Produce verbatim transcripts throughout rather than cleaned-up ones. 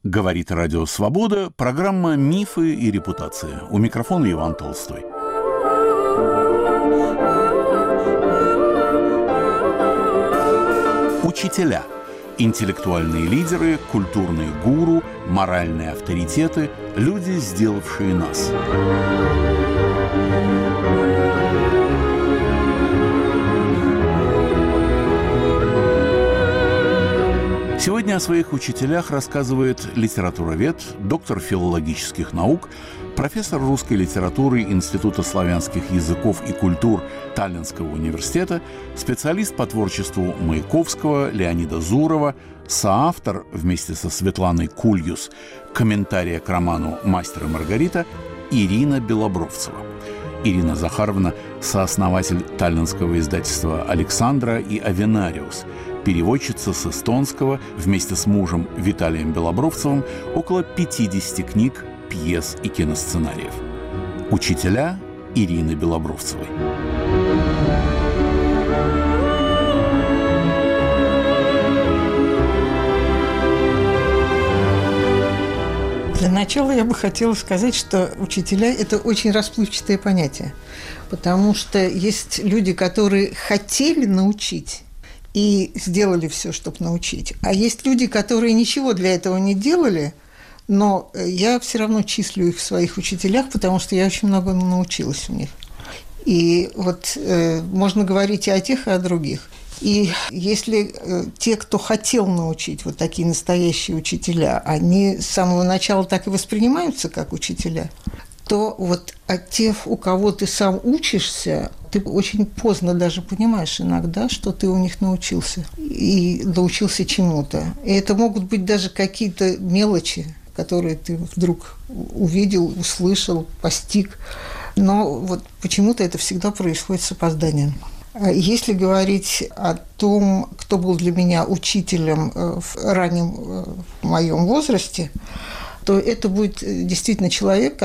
Говорит Радио Свобода, программа «Мифы и репутация». У микрофона Иван Толстой. Учителя. Интеллектуальные лидеры, культурные гуру, моральные авторитеты, люди, сделавшие нас. Сегодня о своих учителях рассказывает литературовед, доктор филологических наук, профессор русской литературы Института славянских языков и культур Таллинского университета, специалист по творчеству Маяковского Леонида Зурова, соавтор вместе со Светланой Кульюс комментария к роману «Мастер и Маргарита» Ирина Белобровцева. Ирина Захаровна – сооснователь таллинского издательства «Александра» и «Авенариус», переводчица с эстонского вместе с мужем Виталием Белобровцевым около пятидесяти книг, пьес и киносценариев. Учителя Ирины Белобровцевой. Для начала я бы хотела сказать, что учителя – это очень расплывчатое понятие, потому что есть люди, которые хотели научить и сделали все, чтобы научить, а есть люди, которые ничего для этого не делали, но я все равно числю их в своих учителях, потому что я очень много научилась у них. И вот э, можно говорить и о тех, и о других. И если э, те, кто хотел научить, вот такие настоящие учителя, они с самого начала так и воспринимаются как учителя, то вот от тех, у кого ты сам учишься, ты очень поздно даже понимаешь иногда, что ты у них научился и научился чему-то. И это могут быть даже какие-то мелочи, которые ты вдруг увидел, услышал, постиг. Но вот почему-то это всегда происходит с опозданием. Если говорить о том, кто был для меня учителем в раннем моем возрасте, то это будет действительно человек,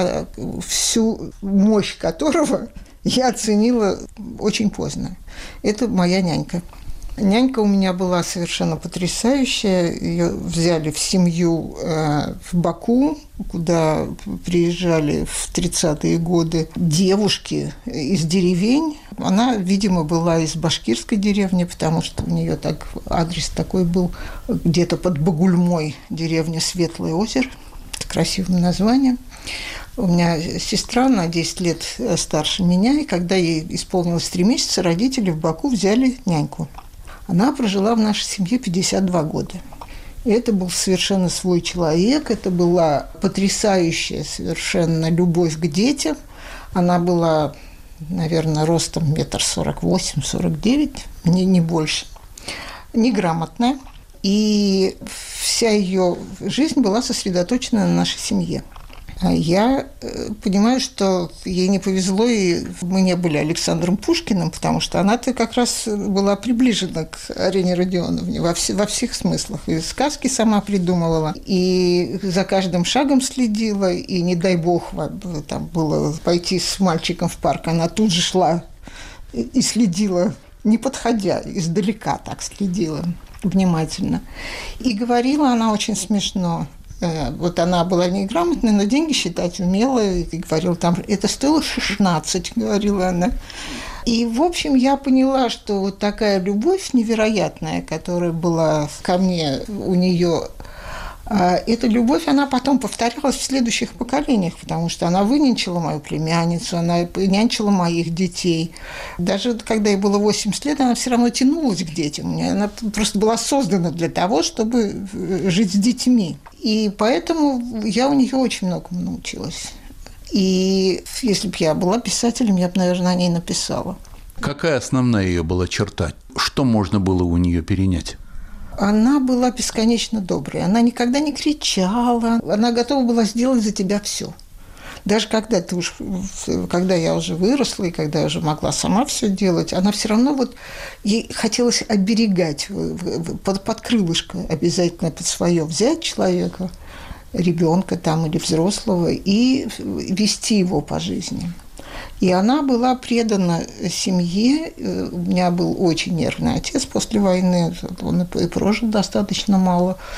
всю мощь которого я оценила очень поздно. Это моя нянька. Нянька у меня была совершенно потрясающая. Ее взяли в семью в Баку, куда приезжали в тридцатые годы девушки из деревень. Она, видимо, была из башкирской деревни, потому что у нее так адрес такой был, где-то под Багульмой, деревня Светлое озеро, с красивым названием. У меня сестра на десять лет старше меня, и когда ей исполнилось три месяца, родители в Баку взяли няньку. Она прожила в нашей семье пятьдесят два года. И это был совершенно свой человек, это была потрясающая совершенно любовь к детям. Она была, наверное, ростом метр сорок восемь - сорок девять, не, не больше, неграмотная. И вся ее жизнь была сосредоточена на нашей семье. Я понимаю, что ей не повезло, и мы не были Александром Пушкиным, потому что она-то как раз была приближена к Арине Родионовне во, вс- во всех смыслах. И сказки сама придумывала, и за каждым шагом следила, и, не дай бог, там было пойти с мальчиком в парк, она тут же шла и следила, не подходя, издалека так следила внимательно. И говорила она очень смешно. Вот она была неграмотная, но деньги считать умела, и говорила там, это стоило шестнадцать, говорила она. И, в общем, я поняла, что вот такая любовь невероятная, которая была ко мне у нее, эта любовь, она потом повторялась в следующих поколениях, потому что она вынянчила мою племянницу, она нянчила моих детей. Даже когда ей было восемьдесят лет, она все равно тянулась к детям. Она просто была создана для того, чтобы жить с детьми. И поэтому я у нее очень многому научилась. И если бы я была писателем, я бы, наверное, о ней написала. Какая основная ее была черта? Что можно было у нее перенять? Она была бесконечно доброй. Она никогда не кричала. Она готова была сделать за тебя все. Даже когда ты уж, когда я уже выросла и когда я уже могла сама все делать, она все равно вот ей хотелось оберегать, под, под крылышко обязательно под свое взять человека, ребенка там или взрослого, и вести его по жизни. И она была предана семье. У меня был очень нервный отец после войны, он и прожил достаточно мало.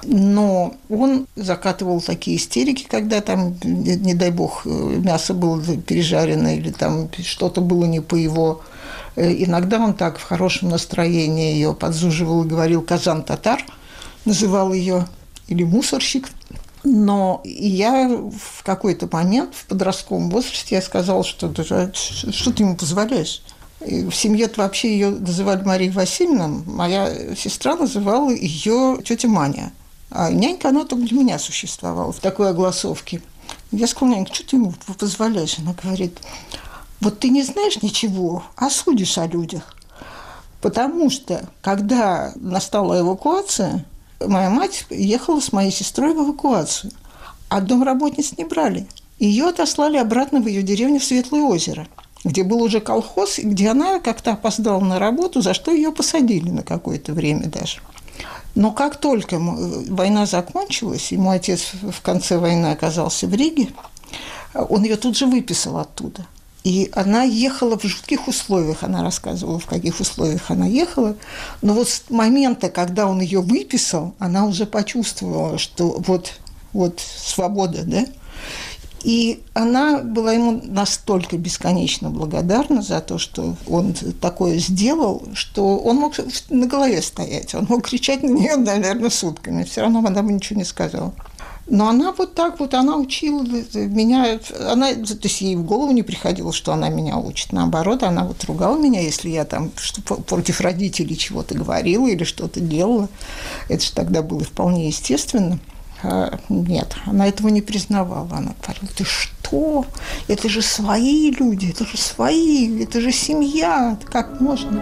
Но он закатывал такие истерики, когда там, не, не дай бог, мясо было пережарено или там что-то было не по его. Иногда он так в хорошем настроении ее подзуживал и говорил «казан-татар», называл ее, или «мусорщик». Но я в какой-то момент, в подростковом возрасте, я сказала, что, что ты ему позволяешь? В семье-то вообще ее называли Мария Васильевна, моя сестра называла ее тетя Маня. А нянька, она только для меня существовала в такой огласовке. Я сказала: нянька, что ты ему позволяешь? Она говорит: вот ты не знаешь ничего, а судишь о людях. Потому что, когда настала эвакуация, моя мать ехала с моей сестрой в эвакуацию, а домработниц не брали. Ее отослали обратно в ее деревню в Светлое озеро, где был уже колхоз, и где она как-то опоздала на работу, за что ее посадили на какое-то время даже. Но как только война закончилась, и мой отец в конце войны оказался в Риге, он ее тут же выписал оттуда. И она ехала в жутких условиях, она рассказывала, в каких условиях она ехала. Но вот с момента, когда он ее выписал, она уже почувствовала, что вот, вот свобода, да? И она была ему настолько бесконечно благодарна за то, что он такое сделал, что он мог на голове стоять, он мог кричать на нее, наверное, сутками, все равно она бы ничего не сказала. Но она вот так вот, она учила меня, она, то есть ей в голову не приходило, что она меня учит. Наоборот, она вот ругала меня, если я там против родителей чего-то говорила или что-то делала. Это же тогда было вполне естественно. А нет, она этого не признавала. Она говорила: ты что? Это же свои люди, это же свои, это же семья, как можно?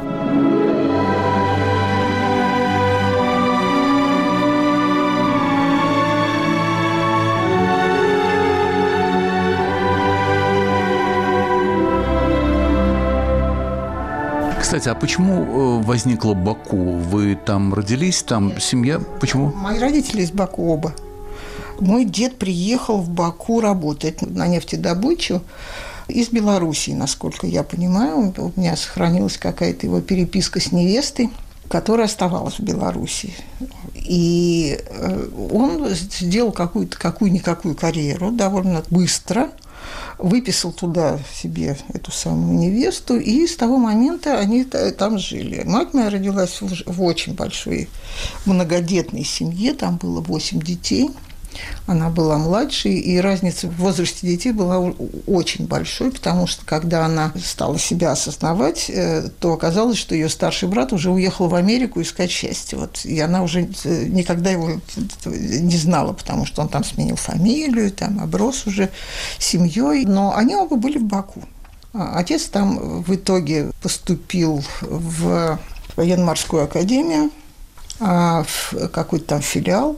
Кстати, а почему возникло Баку? Вы там родились, там семья? Почему? Мои родители из Баку оба. Мой дед приехал в Баку работать на нефтедобычу из Белоруссии, насколько я понимаю. У меня сохранилась какая-то его переписка с невестой, которая оставалась в Белоруссии. И он сделал какую-то какую-никакую карьеру довольно быстро, выписал туда себе эту самую невесту, и с того момента они там жили. Мать моя родилась в очень большой многодетной семье, там было восемь детей. Она была младшей, и разница в возрасте детей была очень большой, потому что, когда она стала себя осознавать, то оказалось, что ее старший брат уже уехал в Америку искать счастье. Вот, и она уже никогда его не знала, потому что он там сменил фамилию, там оброс уже семьей. Но они оба были в Баку. Отец там в итоге поступил в военно-морскую академию, в какой-то там филиал.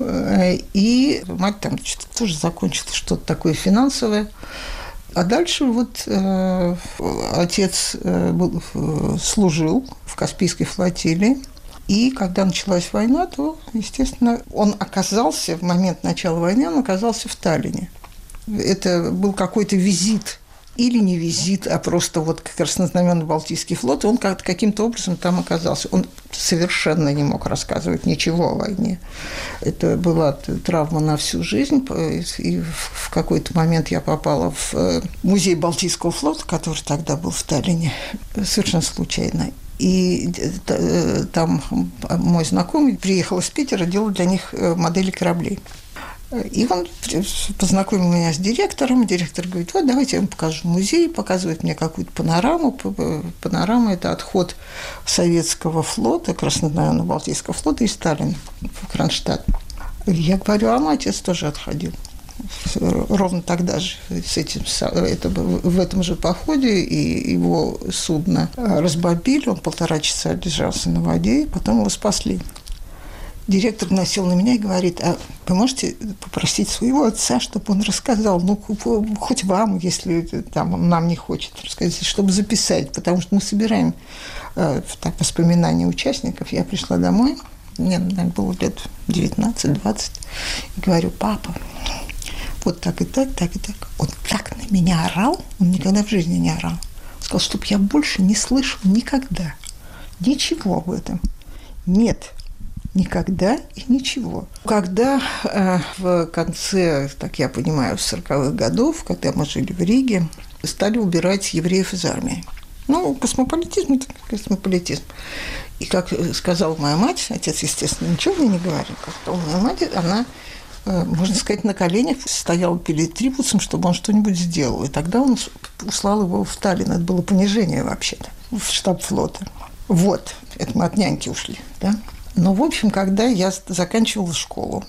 И мать там тоже закончила что-то такое финансовое. А дальше вот э, отец э, был, э, служил в Каспийской флотилии. И когда началась война, то, естественно, он оказался, в момент начала войны, он оказался в Таллине. Это был какой-то визит. Или не визит, а просто вот краснознаменный Балтийский флот, и он как-то каким-то образом там оказался. Он совершенно не мог рассказывать ничего о войне. Это была травма на всю жизнь, и в какой-то момент я попала в музей Балтийского флота, который тогда был в Таллине, совершенно случайно. И там мой знакомый приехал из Питера, делал для них модели кораблей. И он познакомил меня с директором. Директор говорит: вот, давайте я вам покажу музей. Показывает мне какую-то панораму. Панорама – это отход советского флота, краснознаменного Балтийского флота из Таллина в Кронштадт. Я говорю: а мой отец тоже отходил. Ровно тогда же, с этим, это, в этом же походе, и его судно разбомбили. Он полтора часа держался на воде, и потом его спасли. Директор насел на меня и говорит: а вы можете попросить своего отца, чтобы он рассказал, ну, хоть вам, если там, он нам не хочет рассказать, чтобы записать, потому что мы собираем э, так, воспоминания участников. Я пришла домой, мне, наверное, было лет девятнадцать-двадцать, и говорю: папа, вот так и так, так и так. Он так на меня орал, он никогда в жизни не орал. Он сказал, чтобы я больше не слышал никогда ничего об этом. Нет. Никогда и ничего. Когда э, в конце, так я понимаю, сороковых годов, когда мы жили в Риге, стали убирать евреев из армии. Ну, космополитизм – это космополитизм. И, как сказала моя мать, отец, естественно, ничего мне не говорил, как сказала моя мать, она, э, можно сказать, на коленях стояла перед Трибуцем, чтобы он что-нибудь сделал. И тогда он услал его в Таллин. Это было понижение вообще-то, в штаб флота. Вот, это мы от няньки ушли, да. Но, в общем, когда я заканчивала школу,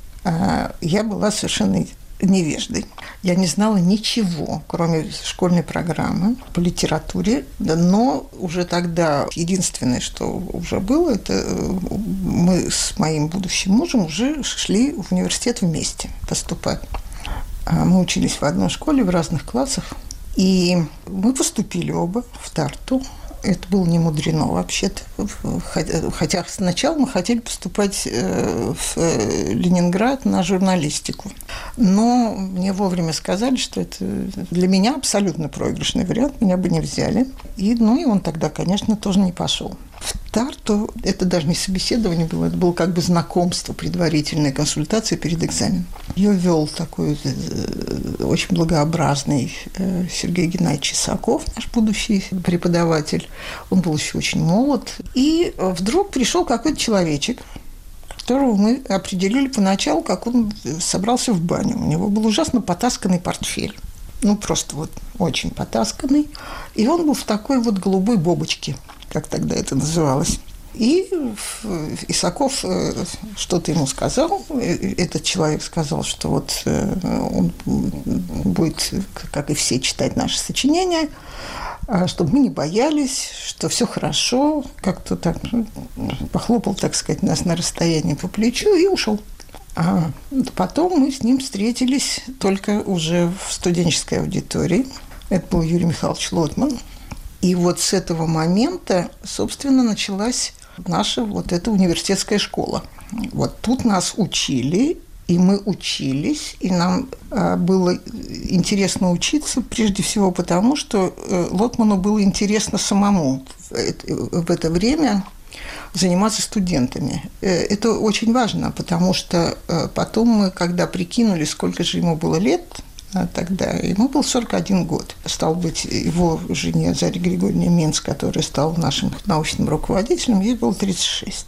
я была совершенно невеждой. Я не знала ничего, кроме школьной программы по литературе. Но уже тогда единственное, что уже было, это мы с моим будущим мужем уже шли в университет вместе поступать. Мы учились в одной школе, в разных классах. И мы поступили оба в Тарту. Это было не мудрено вообще-то. Хотя сначала мы хотели поступать в Ленинград на журналистику. Но мне вовремя сказали, что это для меня абсолютно проигрышный вариант, меня бы не взяли. И, ну, и он тогда, конечно, тоже не пошел. В Тарту это даже не собеседование было, это было как бы знакомство, предварительная консультация перед экзаменом. Ее вел такой очень благообразный Сергей Геннадьевич Исаков, наш будущий преподаватель. Он был еще очень молод. И вдруг пришел какой-то человечек, которого мы определили поначалу, как он собрался в баню. У него был ужасно потасканный портфель. Ну, просто вот очень потасканный. И он был в такой вот голубой бобочке, как тогда это называлось. И Исаков что-то ему сказал. Этот человек сказал, что вот он будет, как и все, читать наши сочинения, чтобы мы не боялись, что все хорошо. Как-то так похлопал, так сказать, нас на расстоянии по плечу и ушел. А потом мы с ним встретились только уже в студенческой аудитории. Это был Юрий Михайлович Лотман. И вот с этого момента, собственно, началась наша вот эта университетская школа. Вот тут нас учили, и мы учились, и нам было интересно учиться, прежде всего потому, что Лотману было интересно самому в это время заниматься студентами. Это очень важно, потому что потом мы, когда прикинули, сколько же ему было лет, тогда ему был сорок один год. Стал быть, его жене Заре Григорьевне Минц, которая стала нашим научным руководителем, ей было тридцать шесть.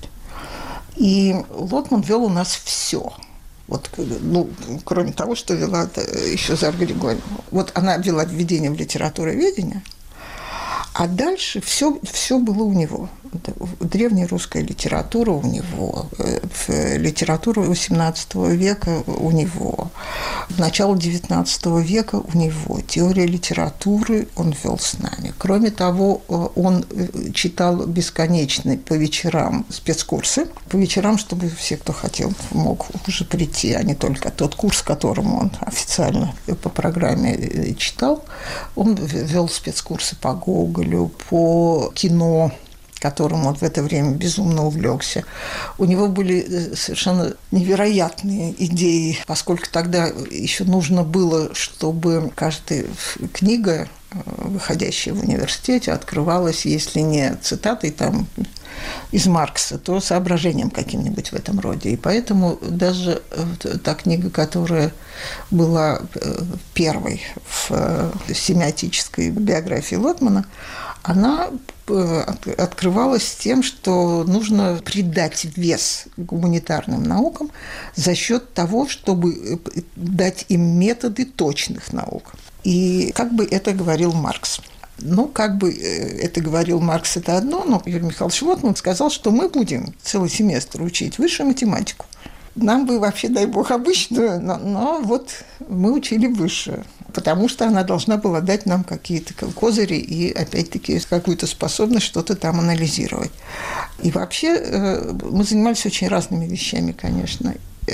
И Лотман вел у нас все. Вот, ну, кроме того, что вела еще Зара Григорьевна. Вот она вела введение в литературоведение, а дальше все, все было у него. Древняя русская литература у него, литература восемнадцатого века у него, начало девятнадцатого века у него, теория литературы он вел с нами. Кроме того, он читал бесконечно по вечерам спецкурсы, по вечерам, чтобы все, кто хотел, мог уже прийти, а не только тот курс, которому он официально по программе читал. Он вел спецкурсы по Гоголю, по кино, которым он в это время безумно увлекся. У него были совершенно невероятные идеи, поскольку тогда еще нужно было, чтобы каждая книга, выходящая в университете, открывалась, если не цитатой там из Маркса, то соображением каким-нибудь в этом роде. И поэтому даже та книга, которая была первой в семиотической биографии Лотмана, она открывалась тем, что нужно придать вес гуманитарным наукам за счет того, чтобы дать им методы точных наук. И как бы это говорил Маркс. Ну, как бы это говорил Маркс, это одно, но Юрий Михайлович Лотман сказал, что мы будем целый семестр учить высшую математику. Нам бы вообще, дай бог, обычную, но, но вот мы учили высшую, потому что она должна была дать нам какие-то козыри и, опять-таки, какую-то способность что-то там анализировать. И вообще мы занимались очень разными вещами, конечно.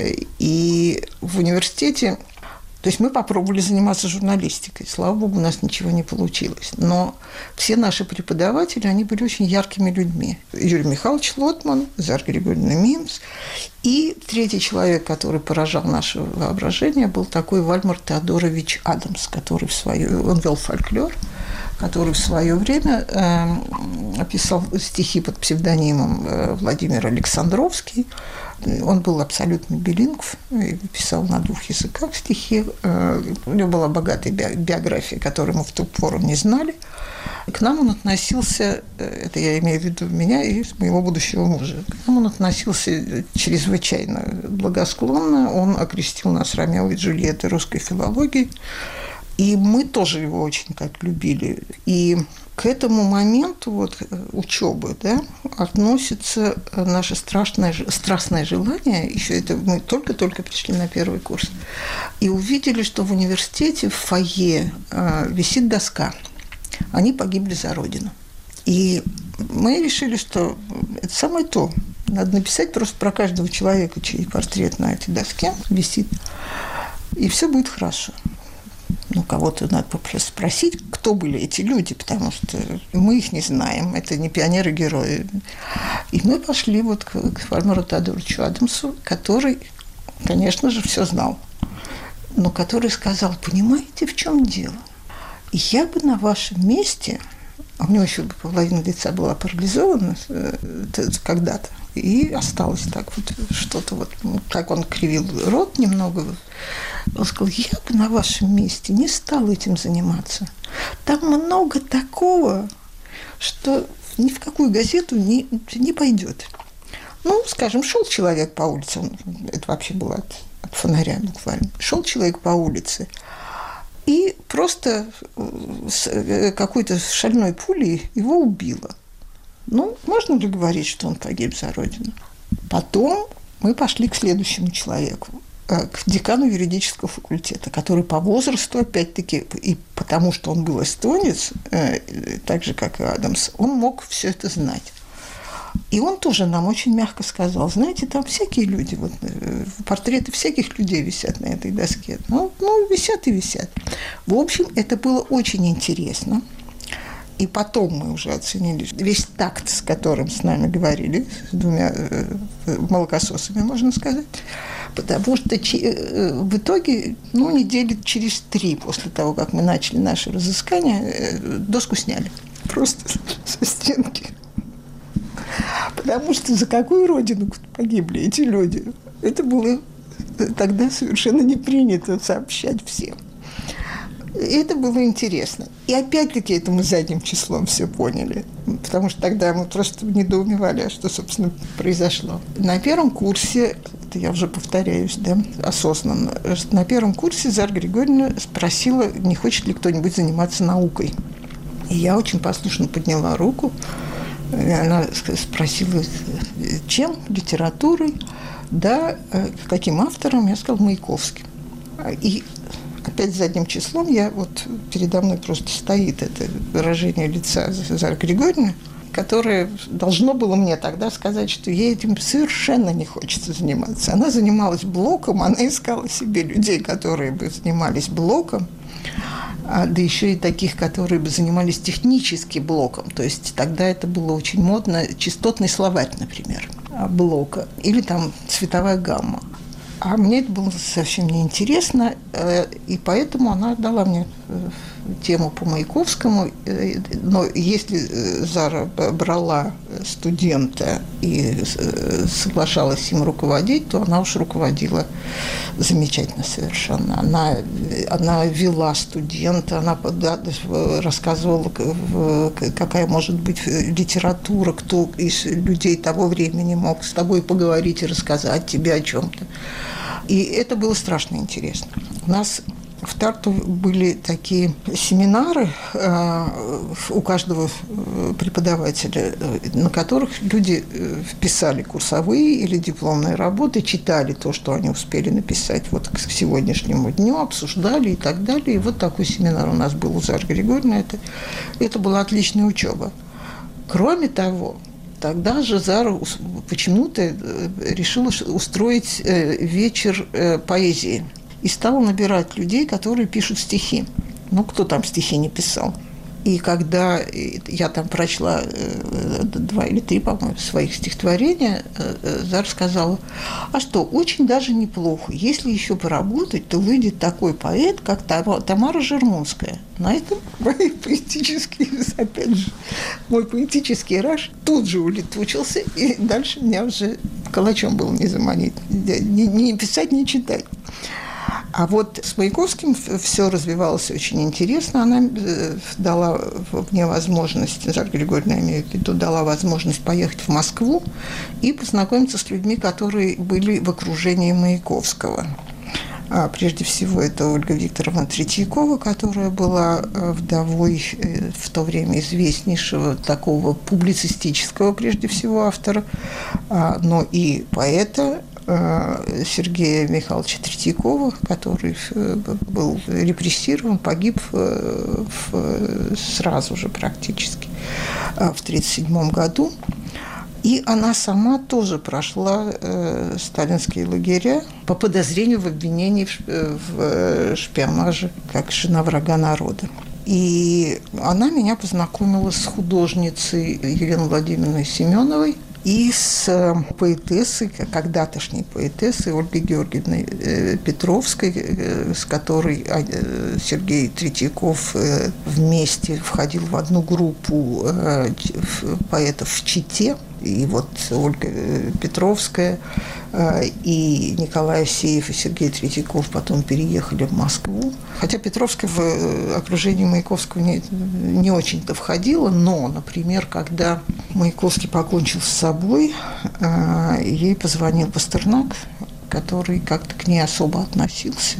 И в университете... То есть мы попробовали заниматься журналистикой. Слава богу, у нас ничего не получилось. Но все наши преподаватели, они были очень яркими людьми. Юрий Михайлович Лотман, Зара Григорьевна Минц. И третий человек, который поражал наше воображение, был такой Вальмар Теодорович Адамс, который в свою... Он вел фольклор, который в свое время э, писал стихи под псевдонимом э, Владимир Александровский. Он был абсолютно билингв, писал на двух языках стихи. Э, у него была богатая биография, которую мы в ту пору не знали. К нам он относился, это я имею в виду меня и моего будущего мужа, к нам он относился чрезвычайно благосклонно. Он окрестил нас Ромео и Джульеттой русской филологии. И мы тоже его очень как любили. И к этому моменту вот, учебы, да, относится наше страшное, страстное желание, еще это мы только-только пришли на первый курс, и увидели, что в университете в фойе э, висит доска. Они погибли за Родину. И мы решили, что это самое то. Надо написать просто про каждого человека, чей портрет на этой доске висит, и все будет хорошо. Ну, кого-то надо спросить, кто были эти люди, потому что мы их не знаем, это не пионеры-герои. И мы пошли вот к, к Вальмару Теодоровичу Адамсу, который, конечно же, все знал, но который сказал: понимаете, в чем дело? Я бы на вашем месте, а у него еще половина лица была парализована когда-то, и осталось так вот что-то вот, как он кривил рот немного. Он сказал: я бы на вашем месте не стал этим заниматься. Там много такого, что ни в какую газету не, не пойдет. Ну, скажем, шел человек по улице, он, это вообще было от, от фонаря буквально, шел человек по улице, и просто с какой-то шальной пулей его убило. Ну, можно ли говорить, что он погиб за Родину? Потом мы пошли к следующему человеку, к декану юридического факультета, который по возрасту, опять-таки, и потому что он был эстонец, так же, как и Адамс, он мог все это знать. И он тоже нам очень мягко сказал: знаете, там всякие люди, вот, портреты всяких людей висят на этой доске. Ну, ну, висят и висят. В общем, это было очень интересно. И потом мы уже оценили весь такт, с которым с нами говорили, с двумя э, молокососами, можно сказать. Потому что э, в итоге, ну, недели через три после того, как мы начали наше разыскание, э, доску сняли. Просто со стенки. Потому что за какую родину погибли эти люди? Это было тогда совершенно не принято сообщать всем. И это было интересно. И опять-таки это мы задним числом все поняли. Потому что тогда мы просто недоумевали, что, собственно, произошло. На первом курсе, это я уже повторяюсь, да, осознанно, на первом курсе Зара Григорьевна спросила, не хочет ли кто-нибудь заниматься наукой. И я очень послушно подняла руку. Она спросила, чем? Литературой? Да, каким автором? Я сказала: Маяковским. И опять задним числом я, вот передо мной просто стоит это выражение лица Зары Григорьевны, которое должно было мне тогда сказать, что ей этим совершенно не хочется заниматься. Она занималась блоком, она искала себе людей, которые бы занимались блоком, а, да еще и таких, которые бы занимались технически блоком. То есть тогда это было очень модно. Частотный словарь, например, блока. Или там цветовая гамма. А мне это было совсем неинтересно, и поэтому она дала мне тему по Маяковскому. Но если Зара брала студента и соглашалась им руководить, то она уж руководила замечательно совершенно. Она, она вела студента, она рассказывала, какая может быть литература, кто из людей того времени мог с тобой поговорить и рассказать тебе о чем-то. И это было страшно интересно. У нас в Тарту были такие семинары э, у каждого преподавателя, на которых люди писали курсовые или дипломные работы, читали то, что они успели написать вот к сегодняшнему дню, обсуждали и так далее. И вот такой семинар у нас был у Зары Григорьевны. Это, это была отличная учеба. Кроме того, тогда же Зара почему-то решила устроить вечер поэзии и стала набирать людей, которые пишут стихи. Ну, кто там стихи не писал? И когда я там прочла два или три, по-моему, своих стихотворения, Зара сказала: а что, очень даже неплохо. Если еще поработать, то выйдет такой поэт, как Тамара Жермунская. На этом мой поэтический, опять же, мой поэтический раж тут же улетучился, и дальше меня уже калачом было не заманить, не, не писать, не читать. А вот с Маяковским все развивалось очень интересно. Она дала мне возможность, Зара Григорьевна, я имею в виду, дала возможность поехать в Москву и познакомиться с людьми, которые были в окружении Маяковского. А прежде всего, это Ольга Викторовна Третьякова, которая была вдовой в то время известнейшего такого публицистического, прежде всего, автора, но и поэта Сергея Михайловича Третьякова, который был репрессирован, погиб сразу же практически в тридцать седьмом году. И она сама тоже прошла э, сталинские лагеря по подозрению в обвинении в, в шпионаже как жена врага народа. И она меня познакомила с художницей Еленой Владимировной Семеновой и с поэтессой, когда-тошней поэтессой Ольгой Георгиевной Петровской, с которой Сергей Третьяков вместе входил в одну группу поэтов в Чите. И вот Ольга Петровская и Николай Овсеев и Сергей Третьяков потом переехали в Москву. Хотя Петровская в окружении Маяковского не, не очень-то входила, но, например, когда Маяковский покончил с собой, ей позвонил Пастернак, который как-то к ней особо относился.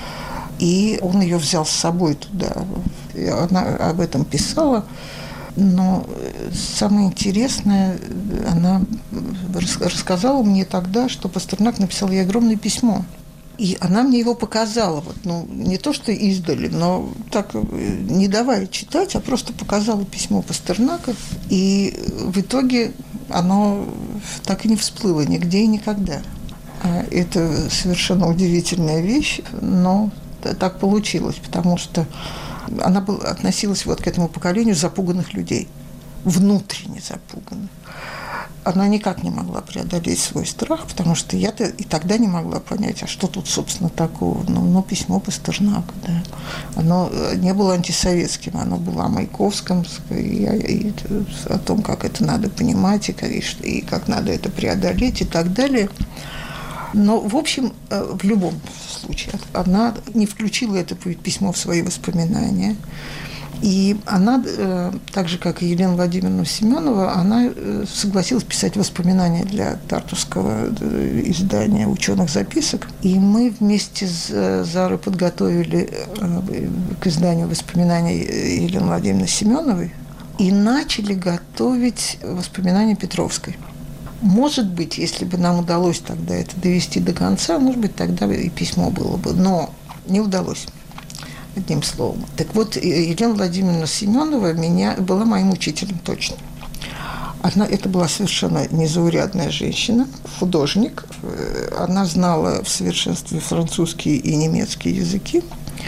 И он ее взял с собой туда. И она об этом писала. Но самое интересное, она рассказала мне тогда, что Пастернак написал ей огромное письмо. И она мне его показала, вот, ну, не то что издали, но так, не давая читать, а просто показала письмо Пастернака. И в итоге оно так и не всплыло нигде и никогда. Это совершенно удивительная вещь, но так получилось, потому что она был, относилась вот к этому поколению запуганных людей, внутренне запуганных. Она никак не могла преодолеть свой страх, потому что я-то и тогда не могла понять, а что тут, собственно, такого. Ну, ну письмо Пастернака, да. Оно не было антисоветским, оно было о Маяковском, и, и, и о том, как это надо понимать, и, и, и как надо это преодолеть, и так далее. Но, в общем, в любом случае, она не включила это письмо в свои воспоминания. И она, так же, как и Елена Владимировна Семенова, она согласилась писать воспоминания для тартусского издания «Ученых записок». И мы вместе с Зарой подготовили к изданию воспоминаний Елены Владимировны Семеновой и начали готовить воспоминания Петровской. Может быть, если бы нам удалось тогда это довести до конца, может быть, тогда и письмо было бы. Но не удалось, одним словом. Так вот, Елена Владимировна Семенова меня, была моим учителем точно. Она, это была совершенно незаурядная женщина, художник. Она знала в совершенстве французский и немецкий языки.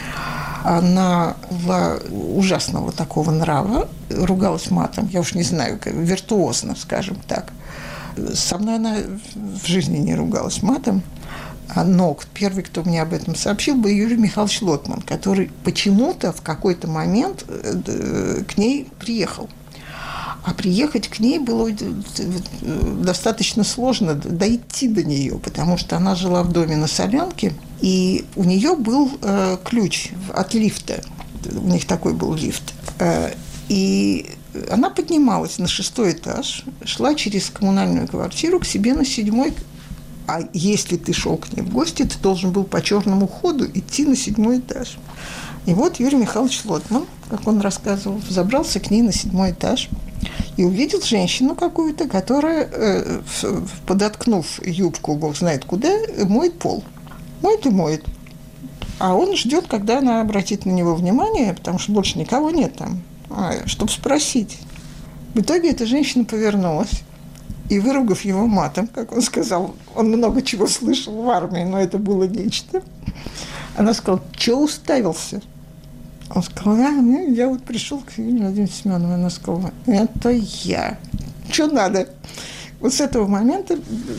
Она была ужасного такого нрава, ругалась матом, я уж не знаю, виртуозно, скажем так. Со мной она в жизни не ругалась матом, но первый, кто мне об этом сообщил, был Юрий Михайлович Лотман, который почему-то в какой-то момент к ней приехал. А приехать к ней было достаточно сложно, дойти до нее, потому что она жила в доме на Солянке, и у нее был ключ от лифта, у них такой был лифт, и она поднималась на шестой этаж, шла через коммунальную квартиру к себе на седьмой. А если ты шел к ней в гости, ты должен был по черному ходу идти на седьмой этаж. И вот Юрий Михайлович Лотман, как он рассказывал, забрался к ней на седьмой этаж и увидел женщину какую-то, которая, подоткнув юбку, бог знает куда, моет пол. Моет и моет. А он ждет, когда она обратит на него внимание, потому что больше никого нет там, чтобы спросить. В итоге эта женщина повернулась и, выругав его матом, как он сказал, он много чего слышал в армии, но это было нечто, она сказала: «Чё уставился? Он сказал, я, я вот пришел к Елене Владимировне Семеновой, она сказала, это я. Что надо? Вот с этого момента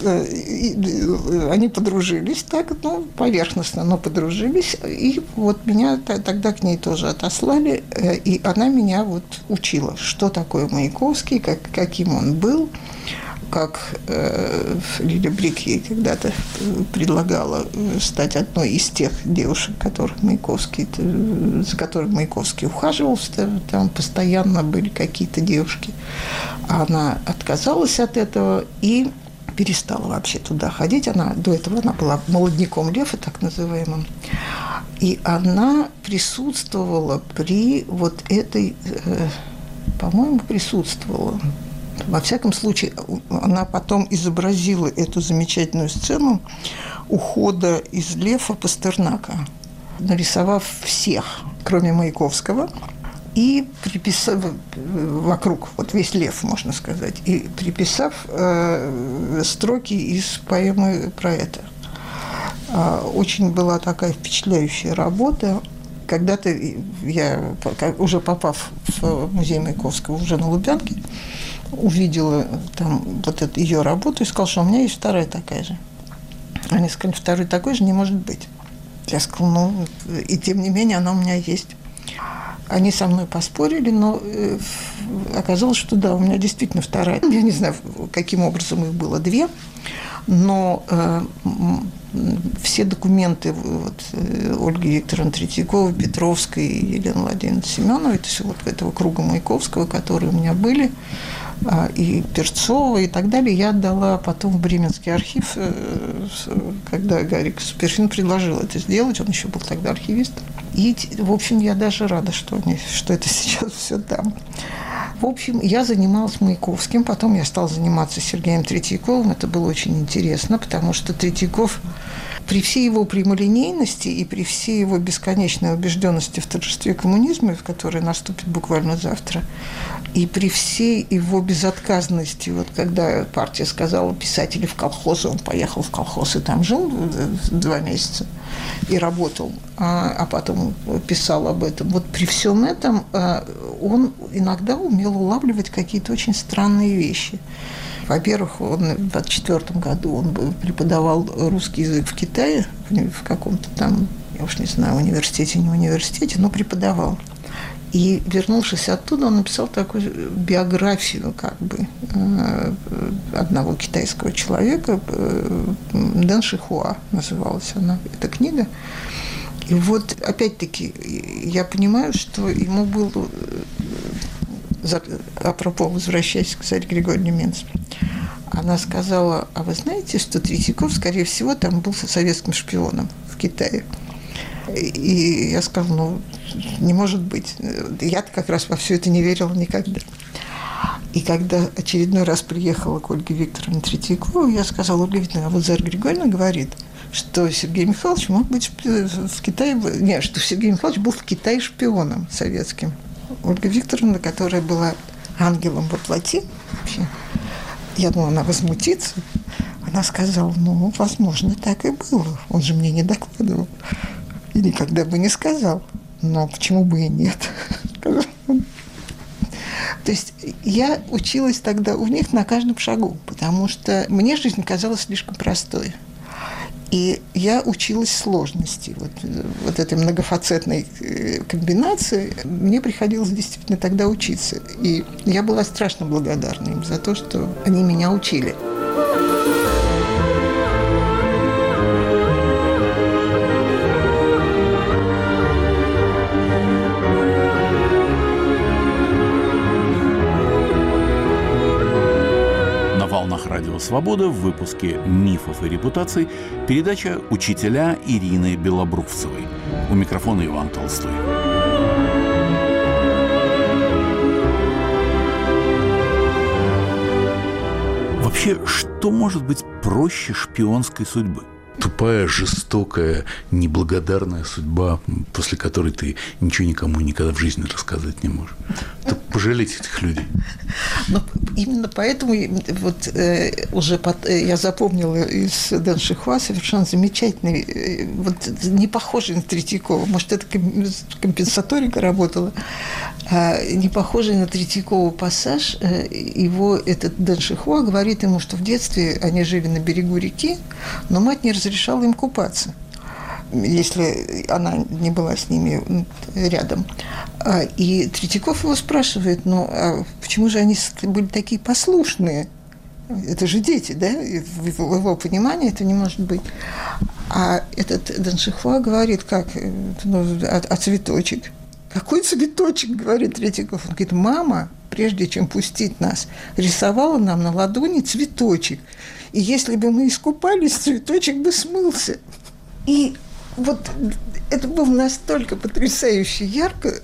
они подружились так, ну, поверхностно, но подружились. И вот меня тогда к ней тоже отослали, и она меня вот учила, что такое Маяковский, как, каким он был, как э, Лиля Брик ей когда-то предлагала стать одной из тех девушек, которых Маяковский, за которыми Маяковский ухаживал, там постоянно были какие-то девушки. Она отказалась от этого и перестала вообще туда ходить. Она, до этого она была молодняком Лефа, так называемым. И она присутствовала при вот этой, э, по-моему, присутствовала. Во всяком случае, она потом изобразила эту замечательную сцену ухода из Лефа Пастернака, нарисовав всех, кроме Маяковского, и приписав вокруг, вот весь Лев, можно сказать, и приписав э, строки из поэмы про это. Очень была такая впечатляющая работа. Когда-то я, уже попав в музей Маяковского, уже на Лубянке, увидела там вот эту ее работу и сказала, что у меня есть вторая такая же. Они сказали, второй такой же не может быть. Я сказала, ну, и тем не менее она у меня есть. Они со мной поспорили, но оказалось, что да, у меня действительно вторая. Я не знаю, каким образом их было две, но э, все документы вот, Ольги Викторовны Третьяковой, Петровской и Елены Владимировны Семеновой, то есть вот этого круга Маяковского, которые у меня были, и Перцова, и так далее, я отдала потом в Бременский архив, когда Гарик Суперфин предложил это сделать, он еще был тогда архивистом. И, в общем, я даже рада, что, они, что это сейчас все там. В общем, я занималась Маяковским, потом я стала заниматься Сергеем Третьяковым. Это было очень интересно, потому что Третьяков при всей его прямолинейности и при всей его бесконечной убежденности в торжестве коммунизма, в которой наступит буквально завтра, и при всей его безотказности, вот когда партия сказала писатели в колхоз, он поехал в колхоз и там жил два месяца и работал, а, а потом писал об этом. Вот при всем этом он иногда умел улавливать какие-то очень странные вещи. Во-первых, он в двадцать четвёртом году он преподавал русский язык в Китае, в каком-то там, я уж не знаю, университете, не университете, но преподавал. И, вернувшись оттуда, он написал такую биографию, как бы, одного китайского человека, Дэн Шихуа называлась она, эта книга. И вот, опять-таки, я понимаю, что ему было, апропо, возвращаясь к Заре Григорьевне Менц, она сказала, а вы знаете, что Третьяков, скорее всего, там был советским шпионом в Китае? И я сказала, ну, не может быть. Я-то как раз во все это не верила никогда. И когда очередной раз приехала к Ольге Викторовне Третьяковой, я сказала, Ольга Викторовна, а вот Зара Григорьевна говорит, что Сергей Михайлович мог быть в Китае, нет, что Сергей Михайлович был в Китае шпионом советским. Ольга Викторовна, которая была ангелом во плоти, вообще, я думала, она возмутится, она сказала, ну, возможно, так и было, он же мне не докладывал. И никогда бы не сказал. Но почему бы и нет? То есть я училась тогда у них на каждом шагу, потому что мне жизнь казалась слишком простой. И я училась сложности. Вот, вот этой многофацетной комбинации мне приходилось действительно тогда учиться. И я была страшно благодарна им за то, что они меня учили. Радио «Свобода» в выпуске «Мифов и репутаций» передача «Учителя» Ирины Белобрувцевой. У микрофона Иван Толстой. Вообще, что может быть проще шпионской судьбы? Тупая, жестокая, неблагодарная судьба, после которой ты ничего никому никогда в жизни рассказать не можешь. пожалеть этих людей. Но именно поэтому вот э, уже под, э, я запомнила из Дэн Шихуа совершенно замечательный, э, вот не похожий на Третьякова, может, это компенсаторика работала, э, не похожий на Третьякова пассаж. Э, его этот Дэн Шихуа говорит ему, что в детстве они жили на берегу реки, но мать не разрешала им купаться, если она не была с ними рядом. И Третьяков его спрашивает, ну, а почему же они были такие послушные? Это же дети, да? В его понимании это не может быть. А этот Дэн Шихуа говорит, как, ну, а, а цветочек? Какой цветочек, говорит Третьяков? Он говорит, мама, прежде чем пустить нас, рисовала нам на ладони цветочек. И если бы мы искупались, цветочек бы смылся. И вот это было настолько потрясающе ярко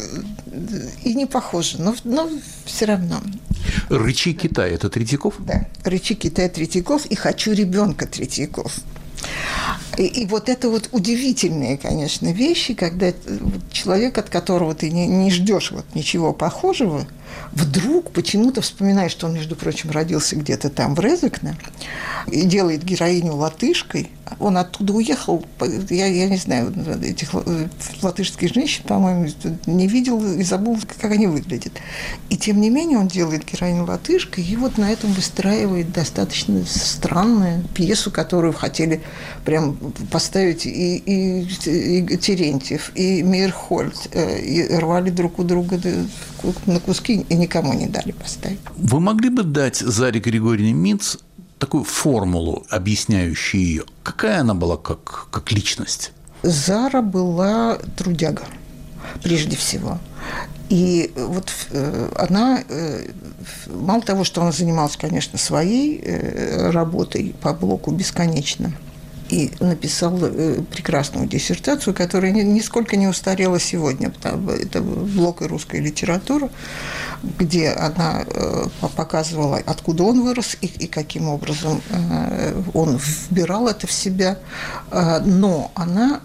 и не похоже, но, но все равно. «Рычи Китай» – это Третьяков? Да, «Рычи Китай» Третьяков и «Хочу ребенка» Третьяков. И, и вот это вот удивительные, конечно, вещи, когда человек, от которого ты не, не ждешь вот ничего похожего, вдруг почему-то вспоминаешь, что он, между прочим, родился где-то там, в Резекне, и делает героиню латышкой. Он оттуда уехал, я, я не знаю, этих латышских женщин, по-моему, не видел и забыл, как они выглядят. И тем не менее он делает героиню латышкой, и вот на этом выстраивает достаточно странную пьесу, которую хотели прям поставить и, и, и Терентьев, и Мейерхольд, и рвали друг у друга на куски, и никому не дали поставить. Вы могли бы дать Заре Григорьевне Минц такую формулу, объясняющую ее? Какая она была как, как личность? Зара была трудяга, прежде всего. И вот она, мало того, что она занималась, конечно, своей работой по блоку бесконечно, и написала прекрасную диссертацию, которая нисколько не устарела сегодня. Это блок и русская литература, где она показывала, откуда он вырос и, и каким образом он вбирал это в себя. Но она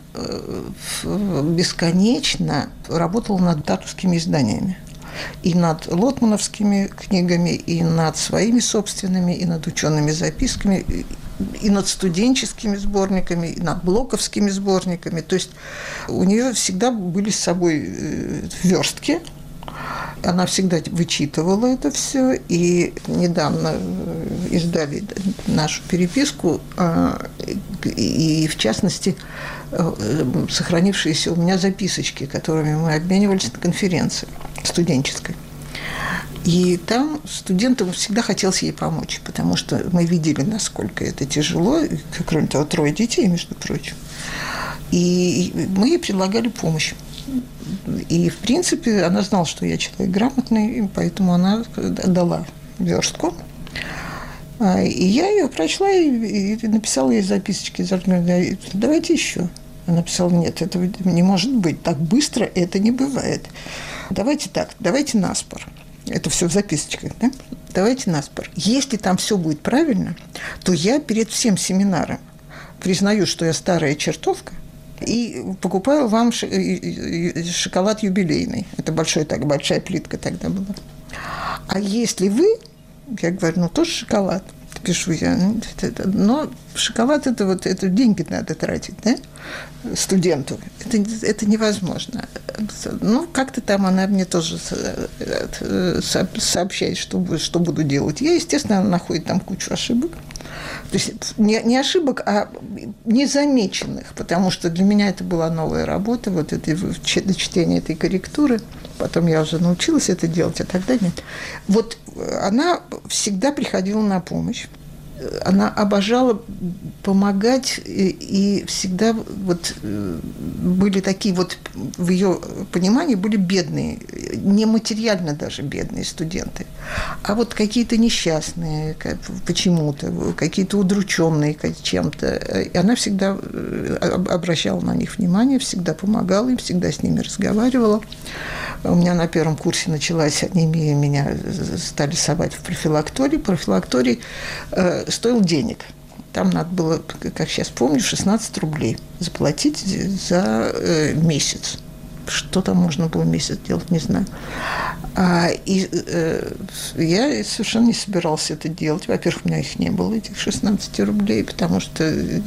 бесконечно работала над датовскими изданиями. И над лотмановскими книгами, и над своими собственными, и над учеными записками, и над студенческими сборниками, и над блоковскими сборниками. То есть у нее всегда были с собой верстки, она всегда вычитывала это все, и недавно издали нашу переписку, и в частности сохранившиеся у меня записочки, которыми мы обменивались на конференции студенческой. И там студентам всегда хотелось ей помочь, потому что мы видели, насколько это тяжело, кроме того, трое детей, между прочим. И мы ей предлагали помощь. И, в принципе, она знала, что я человек грамотный, и поэтому она дала верстку. И я ее прочла и написала ей записочки. Давайте еще. Она написала, нет, этого не может быть. Так быстро это не бывает. Давайте так, давайте наспор. Это все в записочках, да? Давайте наспор. Если там все будет правильно, то я перед всем семинаром признаю, что я старая чертовка, и покупаю вам шоколад юбилейный. Это большой, так, большая плитка тогда была. А если вы, я говорю, ну, тоже шоколад, пишу я, но шоколад – это вот это деньги надо тратить, да, студенту. Это, это невозможно. Ну, как-то там она мне тоже сообщает, что, что буду делать. Я, естественно, она находит там кучу ошибок. То есть не, не ошибок, а незамеченных, потому что для меня это была новая работа, вот это чтение этой корректуры. Потом я уже научилась это делать, а тогда нет. Вот она всегда приходила на помощь. Она обожала помогать, и, и всегда вот были такие вот, в ее понимании, были бедные, не материально даже бедные студенты, а вот какие-то несчастные почему-то, какие-то удрученные чем-то. И она всегда обращала на них внимание, всегда помогала им, всегда с ними разговаривала. У меня на первом курсе началась анемия, меня стали совать в профилакторий. Профилакторий э, стоил денег. Там надо было, как сейчас помню, шестнадцать рублей заплатить за э, месяц. Что там можно было месяц делать, не знаю. А, и э, я совершенно не собирался это делать. Во-первых, у меня их не было, этих шестнадцать рублей, потому что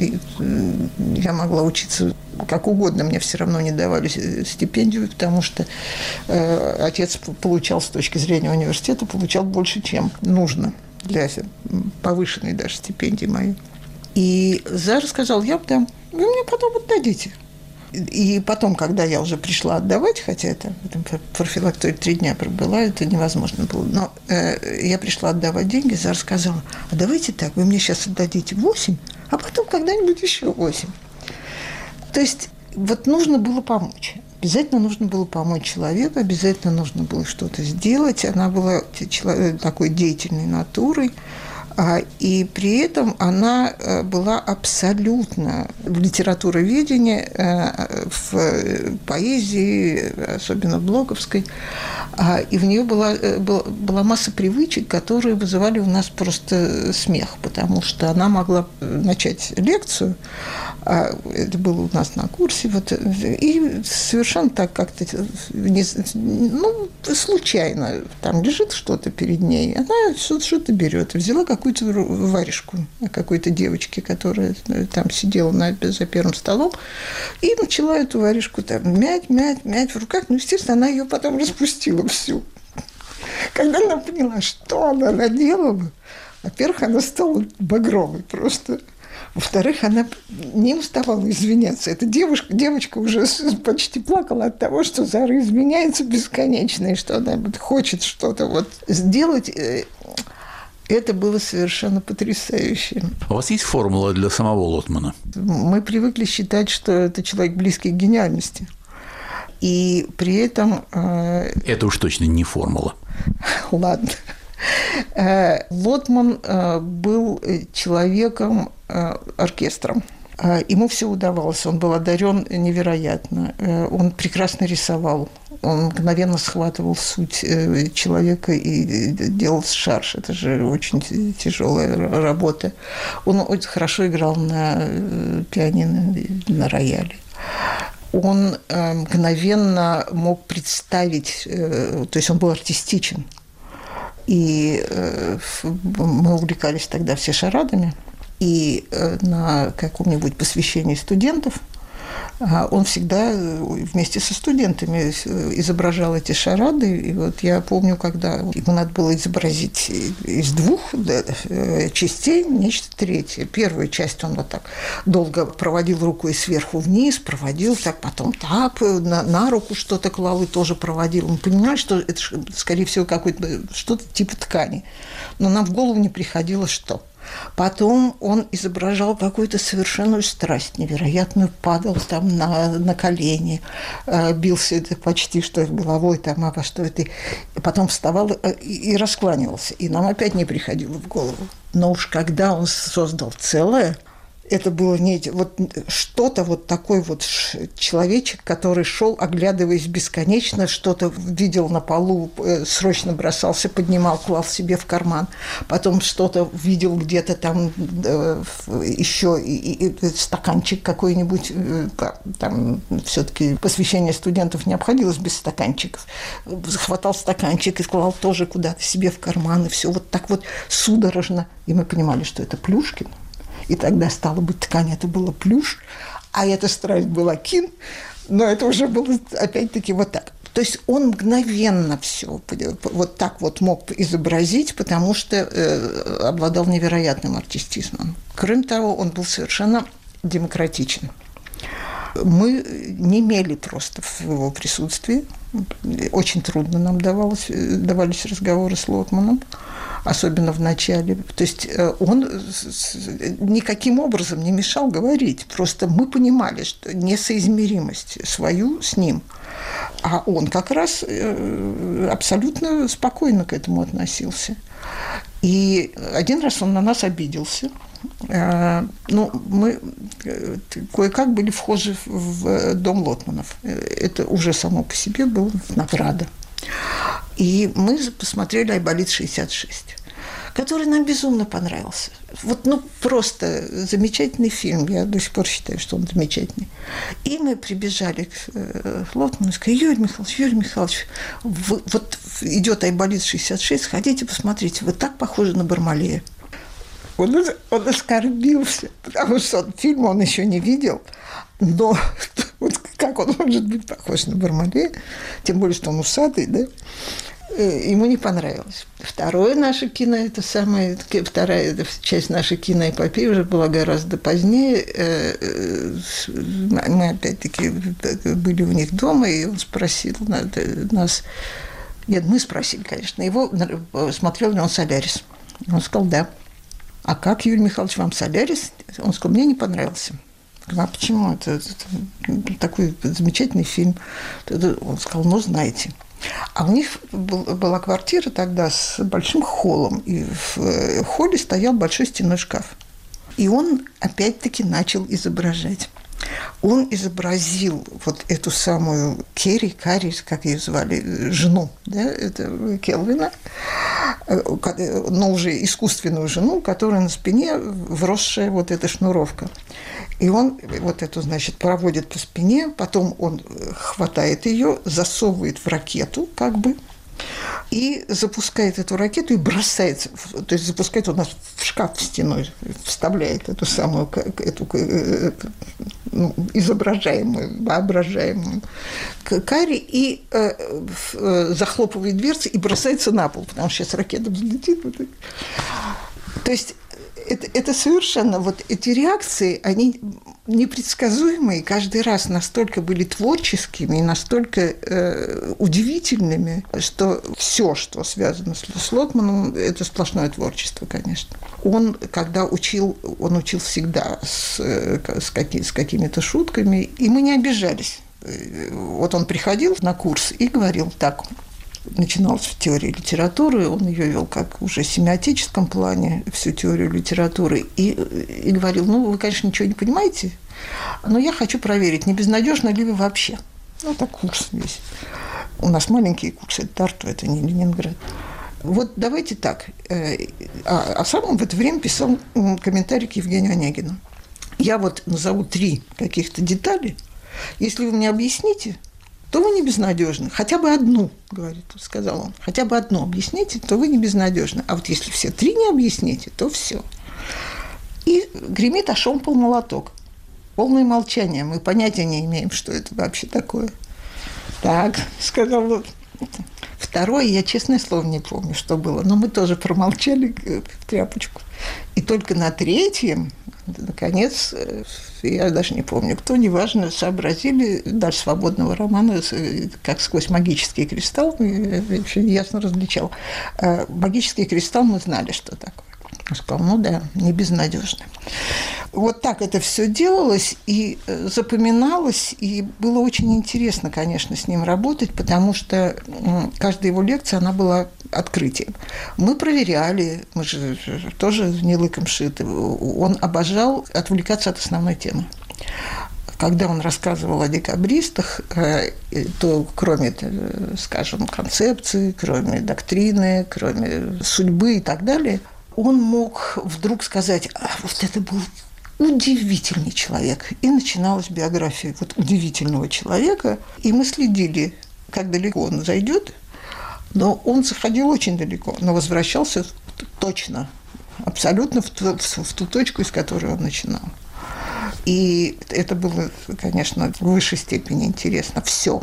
я могла учиться как угодно, мне все равно не давали стипендию, потому что э, отец получал с точки зрения университета, получал больше, чем нужно для повышенной даже стипендии моей. И Зара сказал, я дам, вы мне потом отдадите. И потом, когда я уже пришла отдавать, хотя это в профилактории три дня пробыла, это невозможно было, но э, я пришла отдавать деньги, Зара сказала, а давайте так, вы мне сейчас отдадите восемь, а потом когда-нибудь еще восемь. То есть вот нужно было помочь. Обязательно нужно было помочь человеку, обязательно нужно было что-то сделать. Она была такой деятельной натурой. И при этом она была абсолютно в литературоведении, в поэзии, особенно блоковской, и в нее была, была, была масса привычек, которые вызывали у нас просто смех, потому что она могла начать лекцию, это было у нас на курсе, вот, и совершенно так как-то, ну, случайно, там лежит что-то перед ней, она что-то берет, и взяла какую-то варежку какой-то девочки, которая там сидела на, за первым столом, и начала эту варежку там мять, мять, мять в руках. Ну, естественно, она ее потом распустила всю. Когда она поняла, что она наделала, во-первых, она стала багровой просто. Во-вторых, она не уставала извиняться. Эта девушка, девочка уже почти плакала от того, что Зара извиняется бесконечно, и что она хочет что-то вот сделать. Это было совершенно потрясающе. У вас есть формула для самого Лотмана? Мы привыкли считать, что это человек близкий к гениальности. И при этом... Э... Это уж точно не формула. Ладно. Лотман был человеком оркестром. Ему все удавалось, он был одарен невероятно, он прекрасно рисовал, он мгновенно схватывал суть человека и делал шарж, это же очень тяжелая работа. Он очень хорошо играл на пианино, на рояле. Он мгновенно мог представить, то есть он был артистичен, и мы увлекались тогда все шарадами. И на каком-нибудь посвящении студентов он всегда вместе со студентами изображал эти шарады. И вот я помню, когда ему надо было изобразить из двух частей нечто третье. Первую часть он вот так долго проводил рукой сверху вниз, проводил так, потом так, на, на руку что-то клал и тоже проводил. Мы понимали, что это, скорее всего, какое-то что-то типа ткани. Но нам в голову не приходило, что. Потом он изображал какую-то совершенную страсть невероятную, падал там на, на колени, бился это почти что головой, там, а во что это. Потом вставал и, и раскланивался. И нам опять не приходило в голову. Но уж когда он создал целое, это было не вот что-то вот такой вот человечек, который шел, оглядываясь бесконечно, что-то видел на полу, срочно бросался, поднимал, клал себе в карман, потом что-то видел где-то там еще и, и стаканчик какой-нибудь, там все-таки посвящение студентов не обходилось без стаканчиков, хватал стаканчик и клал тоже куда-то себе в карман, и все вот так вот судорожно, и мы понимали, что это Плюшкин. И тогда, стало быть, ткань это было плюш, а эта страсть была кин, но это уже было опять-таки вот так. То есть он мгновенно все вот так вот мог изобразить, потому что э, обладал невероятным артистизмом. Кроме того, он был совершенно демократичен. Мы не имели просто в его присутствии. Очень трудно нам давалось, давались разговоры с Лотманом, особенно в начале. То есть он никаким образом не мешал говорить. Просто мы понимали, что несоизмеримость свою с ним. А он как раз абсолютно спокойно к этому относился. И один раз он на нас обиделся. Ну, мы кое-как были вхожи в дом Лотманов. Это уже само по себе была награда. И мы посмотрели «Айболит шестьдесят шесть», который нам безумно понравился. Вот, ну, просто замечательный фильм. Я до сих пор считаю, что он замечательный. И мы прибежали к Лотману и сказали: Юрий Михайлович, Юрий Михайлович, вы, вот идет Айболит шестьдесят шесть, сходите, посмотрите, вы так похожи на Бармалея. Он, он оскорбился, потому что он, фильм он еще не видел, но вот как он может быть похож на Бармалея, тем более, что он усатый, да, ему не понравилось. Второе наше кино, это самая, вторая часть нашей киноэпопеи уже была гораздо позднее. Мы опять-таки были у них дома, и он спросил нас, нет, мы спросили, конечно, его, смотрел ли он «Солярис». Он сказал, да. А как, Юрий Михайлович, вам «Солярис»? Он сказал, мне не понравился. Я говорю, а почему? Это, это такой замечательный фильм. Он сказал, ну, знаете. А у них был, была квартира тогда с большим холлом, и в холле стоял большой стенной шкаф. И он опять-таки начал изображать. Он изобразил вот эту самую Керри, Карри, как ее звали, жену, да, это Келвина, но уже искусственную жену, которая на спине вросшая вот эта шнуровка. И он вот эту, значит, проводит по спине, потом он хватает ее, засовывает в ракету, как бы, и запускает эту ракету и бросается, то есть запускает у нас в шкаф стеной, вставляет эту самую, эту, эту, ну, изображаемую, воображаемую Карри и э, э, захлопывает дверцы и бросается на пол, потому что сейчас ракета взлетит. Вот. То есть это, это совершенно, вот эти реакции, они непредсказуемые, каждый раз настолько были творческими и настолько э, удивительными, что все, что связано с, с Лотманом, это сплошное творчество, конечно. Он, когда учил, он учил всегда с, с, каки, с какими-то шутками, и мы не обижались. Вот он приходил на курс и говорил так. Начиналась в теории литературы, он ее вел как уже в семиотеческом плане, всю теорию литературы, и, и говорил, ну, вы, конечно, ничего не понимаете, но я хочу проверить, не безнадежно ли вы вообще. Ну, так курс весь. У нас маленькие курсы, это Тарту, это не Ленинград. Вот давайте так. А, а сам он в это время писал комментарий к Евгению Онегину. Я вот назову три каких-то детали, если вы мне объясните, то вы не безнадежны. Хотя бы одну, говорит, сказал он, хотя бы одну объясните, то вы не безнадежны. А вот если все три не объясните, то все. И гремит, а шомпол молоток. Полное молчание. Мы понятия не имеем, что это вообще такое. Так, сказал он. Второе, я, честное слово, не помню, что было, но мы тоже промолчали в тряпочку. И только на третьем, наконец, я даже не помню, кто, неважно, сообразили, даже свободного романа, как «Сквозь магический кристалл», я еще ясно различал. Магический кристалл мы знали, что такое. Он сказал, ну да, не безнадежно. Вот так это все делалось и запоминалось, и было очень интересно, конечно, с ним работать, потому что каждая его лекция, она была открытием. Мы проверяли, мы же тоже не лыком шиты. Он обожал отвлекаться от основной темы. Когда он рассказывал о декабристах, то кроме, скажем, концепции, кроме доктрины, кроме судьбы и так далее, он мог вдруг сказать, а, вот это был удивительный человек. И начиналась биография вот удивительного человека, и мы следили, как далеко он зайдет, но он заходил очень далеко, но возвращался точно, абсолютно в ту, в ту точку, из которой он начинал. И это было, конечно, в высшей степени интересно. Все.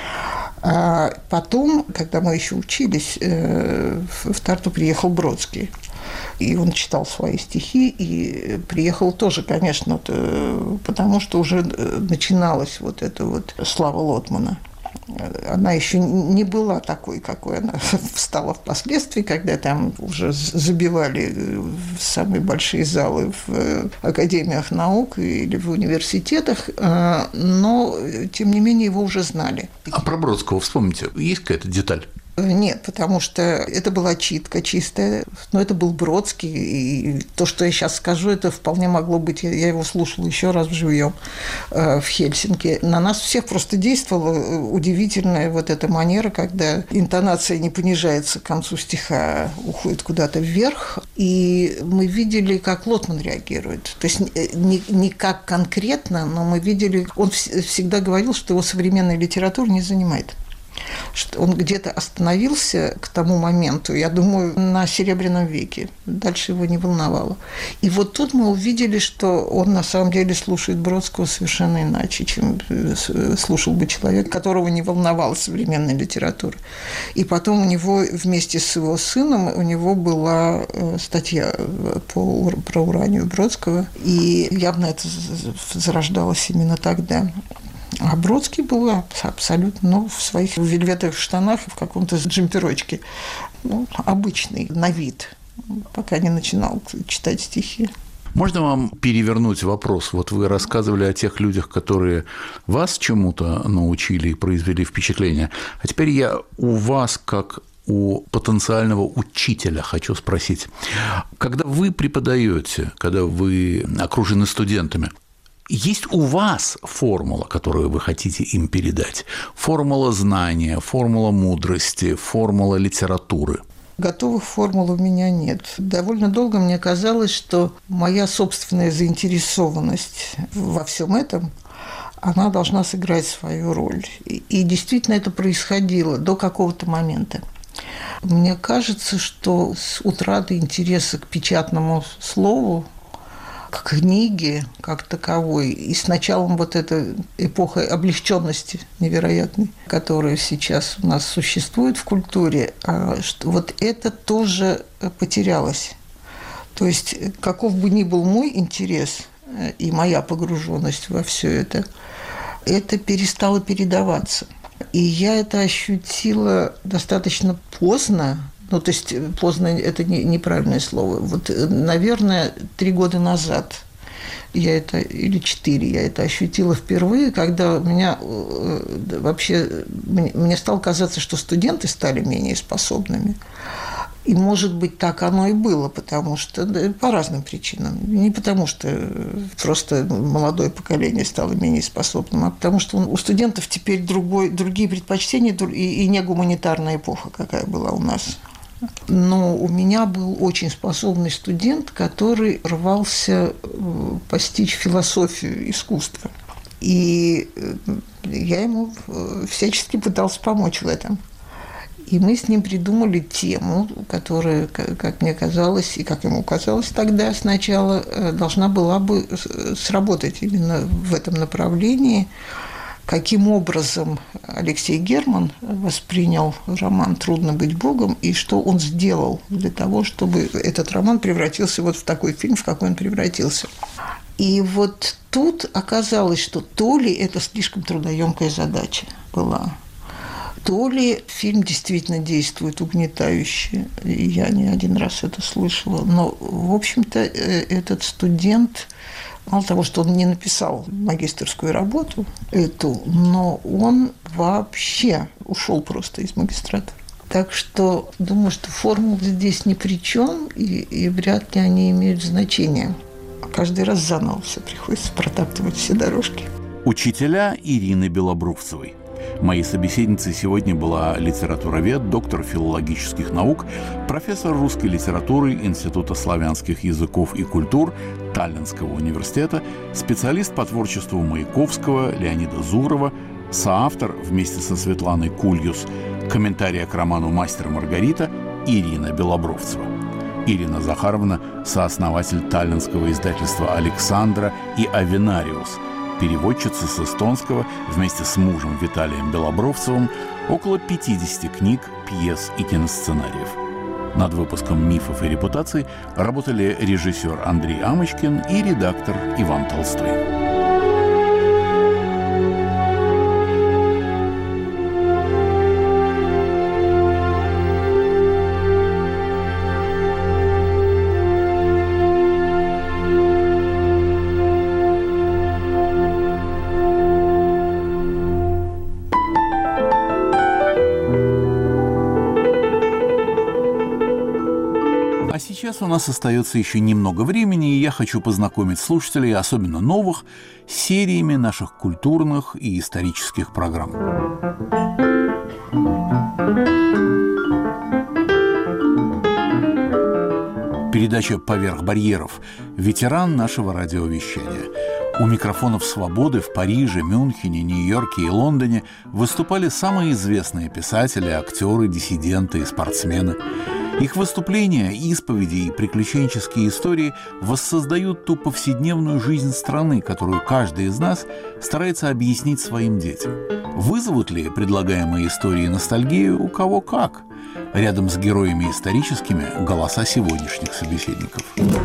А потом, когда мы еще учились, в Тарту приехал Бродский. И он читал свои стихи, и приехал тоже, конечно, потому что уже начиналась вот эта вот слава Лотмана. Она еще не была такой, какой она стала впоследствии, когда там уже забивали самые большие залы в академиях наук или в университетах, но, тем не менее, его уже знали. А про Бродского вспомните, есть какая-то деталь? Нет, потому что это была читка чистая, но это был Бродский, и то, что я сейчас скажу, это вполне могло быть, я его слушала еще раз вживьем в Хельсинки. На нас всех просто действовала удивительная вот эта манера, когда интонация не понижается к концу стиха, уходит куда-то вверх, и мы видели, как Лотман реагирует. То есть не, не как конкретно, но мы видели, он всегда говорил, что его современная литература не занимает. что он где-то остановился к тому моменту, я думаю, на Серебряном веке. Дальше его не волновало. И вот тут мы увидели, что он на самом деле слушает Бродского совершенно иначе, чем слушал бы человек, которого не волновала современная литература. И потом у него вместе с его сыном у него была статья по, про Уранию Бродского, и явно это зарождалось именно тогда. А Бродский был абсолютно, ну, в своих вельветовых штанах и в каком-то джемперочке, ну, обычный, на вид, пока не начинал читать стихи. Можно вам перевернуть вопрос? Вот вы рассказывали о тех людях, которые вас чему-то научили и произвели впечатление. А теперь я у вас, как у потенциального учителя, хочу спросить. Когда вы преподаете, когда вы окружены студентами, есть у вас формула, которую вы хотите им передать? Формула знания, формула мудрости, формула литературы? Готовых формул у меня нет. Довольно долго мне казалось, что моя собственная заинтересованность во всем этом, она должна сыграть свою роль. И действительно это происходило до какого-то момента. Мне кажется, что с утратой интереса к печатному слову, к книге как таковой, и с началом вот этой эпохи облегченности невероятной, которая сейчас у нас существует в культуре, что вот это тоже потерялось. То есть каков бы ни был мой интерес и моя погруженность во все это, это перестало передаваться. И я это ощутила достаточно поздно. Ну, то есть поздно – это не, неправильное слово. Вот, наверное, три года назад я это, или четыре, я это ощутила впервые, когда у меня вообще, мне стало казаться, что студенты стали менее способными. И, может быть, так оно и было, потому что по разным причинам. Не потому что просто молодое поколение стало менее способным, а потому что у студентов теперь другой, другие предпочтения и, и не гуманитарная эпоха, какая была у нас. Но у меня был очень способный студент, который рвался постичь философию искусства. И я ему всячески пыталась помочь в этом. И мы с ним придумали тему, которая, как мне казалось, и как ему казалось тогда сначала, должна была бы сработать именно в этом направлении. Каким образом Алексей Герман воспринял роман «Трудно быть Богом» и что он сделал для того, чтобы этот роман превратился вот в такой фильм, в какой он превратился. И вот тут оказалось, что то ли это слишком трудоемкая задача была, то ли фильм действительно действует угнетающе. Я не один раз это слышала. Но, в общем-то, этот студент, мало того, что он не написал магистерскую работу эту, но он вообще ушел просто из магистратуры. Так что думаю, что формулы здесь ни при чем, и, и вряд ли они имеют значение. Каждый раз заново все приходится протаптывать все дорожки. Учителя Ирины Белобровцевой. Моей собеседницей сегодня была литературовед, доктор филологических наук, профессор русской литературы Института славянских языков и культур Таллинского университета, специалист по творчеству Маяковского Леонида Зурова, соавтор вместе со Светланой Кульюс комментария к роману «Мастер и Маргарита» Ирина Белобровцева. Ирина Захаровна – сооснователь таллинского издательства «Александра» и «Авенариус», переводчица с эстонского вместе с мужем Виталием Белобровцевым, около пятидесяти книг, пьес и киносценариев. Над выпуском «Мифов и репутаций» работали режиссер Андрей Амочкин и редактор Иван Толстой. Сейчас у нас остается еще немного времени, и я хочу познакомить слушателей, особенно новых, с сериями наших культурных и исторических программ. Передача «Поверх барьеров» – ветеран нашего радиовещания. У микрофонов «Свободы» в Париже, Мюнхене, Нью-Йорке и Лондоне выступали самые известные писатели, актеры, диссиденты и спортсмены. Их выступления, исповеди и приключенческие истории воссоздают ту повседневную жизнь страны, которую каждый из нас старается объяснить своим детям. Вызовут ли предлагаемые истории ностальгию у кого как? Рядом с героями историческими – голоса сегодняшних собеседников.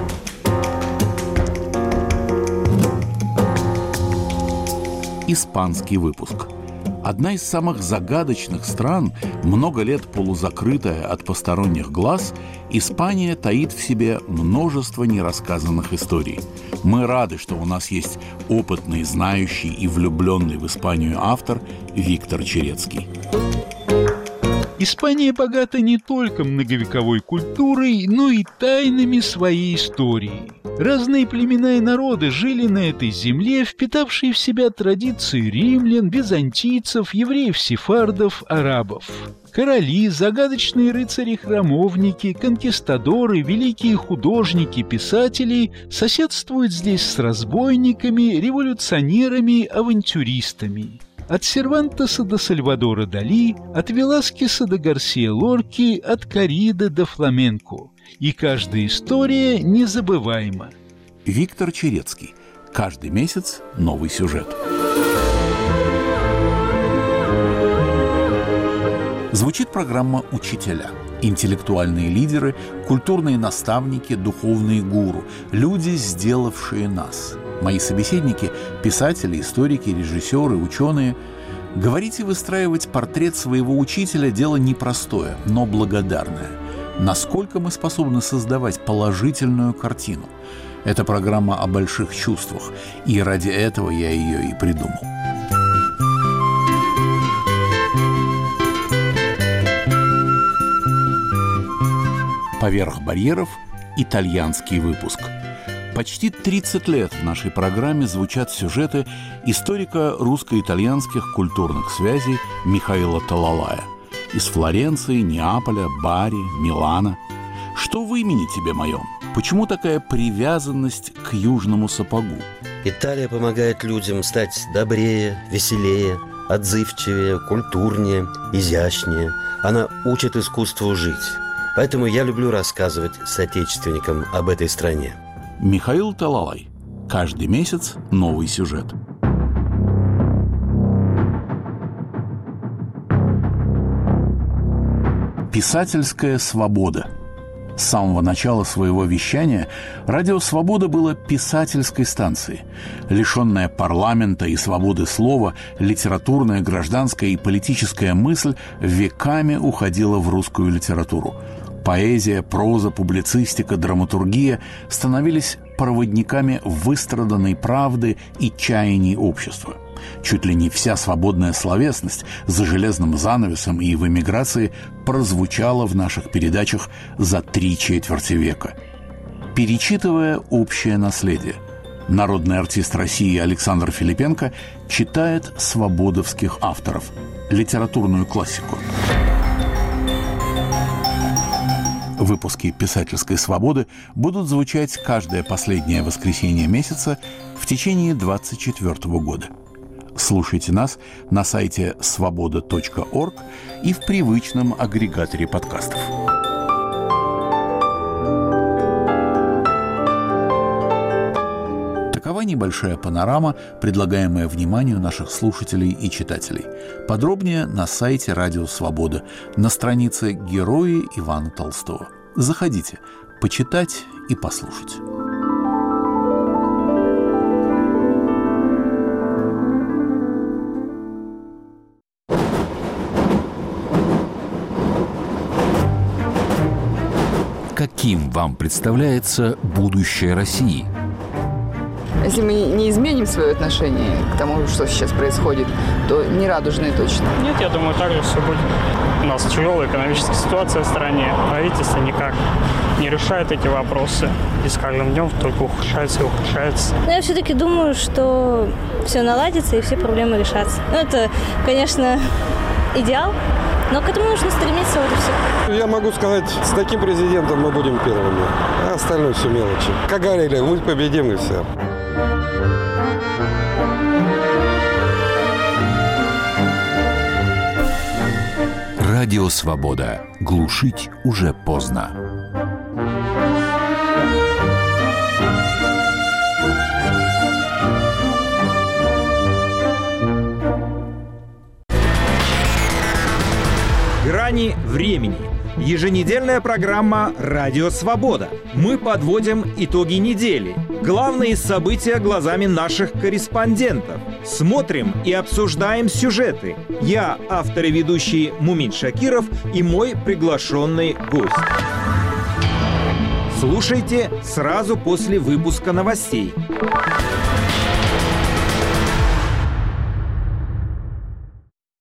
Испанский выпуск. Одна из самых загадочных стран, много лет полузакрытая от посторонних глаз, Испания таит в себе множество нерассказанных историй. Мы рады, что у нас есть опытный, знающий и влюбленный в Испанию автор Виктор Черецкий. Испания богата не только многовековой культурой, но и тайнами своей истории. Разные племена и народы жили на этой земле, впитавшие в себя традиции римлян, византийцев, евреев-сефардов, арабов. Короли, загадочные рыцари-храмовники, конкистадоры, великие художники, писатели соседствуют здесь с разбойниками, революционерами, авантюристами. От Сервантеса до Сальвадора Дали, от Веласкеса до Гарсия Лорки, от корриды до фламенко. И каждая история незабываема. Виктор Черецкий. Каждый месяц новый сюжет. Звучит программа «Учителя». Интеллектуальные лидеры, культурные наставники, духовные гуру. Люди, сделавшие нас. Мои собеседники – писатели, историки, режиссеры, ученые. Говорить и выстраивать портрет своего учителя – дело непростое, но благодарное. Насколько мы способны создавать положительную картину? Это программа о больших чувствах, и ради этого я ее и придумал. «Поверх барьеров» – итальянский выпуск. Почти тридцать лет в нашей программе звучат сюжеты историка русско-итальянских культурных связей Михаила Талалая. Из Флоренции, Неаполя, Бари, Милана. Что в имени тебе моем? Почему такая привязанность к южному сапогу? Италия помогает людям стать добрее, веселее, отзывчивее, культурнее, изящнее. Она учит искусству жить. Поэтому я люблю рассказывать соотечественникам об этой стране. Михаил Талалай. Каждый месяц новый сюжет. Писательская свобода. С самого начала своего вещания радио «Свобода» было писательской станцией. Лишенная парламента и свободы слова, литературная, гражданская и политическая мысль веками уходила в русскую литературу. Поэзия, проза, публицистика, драматургия становились проводниками выстраданной правды и чаяний общества. Чуть ли не вся свободная словесность за железным занавесом и в эмиграции прозвучала в наших передачах за три четверти века. Перечитывая общее наследие, народный артист России Александр Филипенко читает свободовских авторов, литературную классику. Выпуски «Писательской свободы» будут звучать каждое последнее воскресенье месяца в течение двадцать четвёртого года. Слушайте нас на сайте свобода точка орг и в привычном агрегаторе подкастов. Такова небольшая панорама, предлагаемая вниманию наших слушателей и читателей. Подробнее на сайте «Радио Свобода» на странице «Герои Ивана Толстого». Заходите, почитать и послушать. Каким вам представляется будущее России? Если мы не изменим свое отношение к тому, что сейчас происходит, то не радужное точно. Нет, я думаю, так же все будет. У нас тяжелая экономическая ситуация в стране. Правительство никак не решает эти вопросы. И с каждым днем только ухудшается и ухудшается. Но я все-таки думаю, что все наладится и все проблемы решатся. Ну, это, конечно, идеал, но к этому нужно стремиться, вот и все. Я могу сказать, с таким президентом мы будем первыми, а остальное все мелочи. Как говорили, мы победим и все. Радио «Свобода». Глушить уже поздно. Грани времени. Еженедельная программа «Радио Свобода». Мы подводим итоги недели. Главные события глазами наших корреспондентов. Смотрим и обсуждаем сюжеты. Я, автор и ведущий Мумин Шакиров, и мой приглашенный гость. Слушайте сразу после выпуска новостей.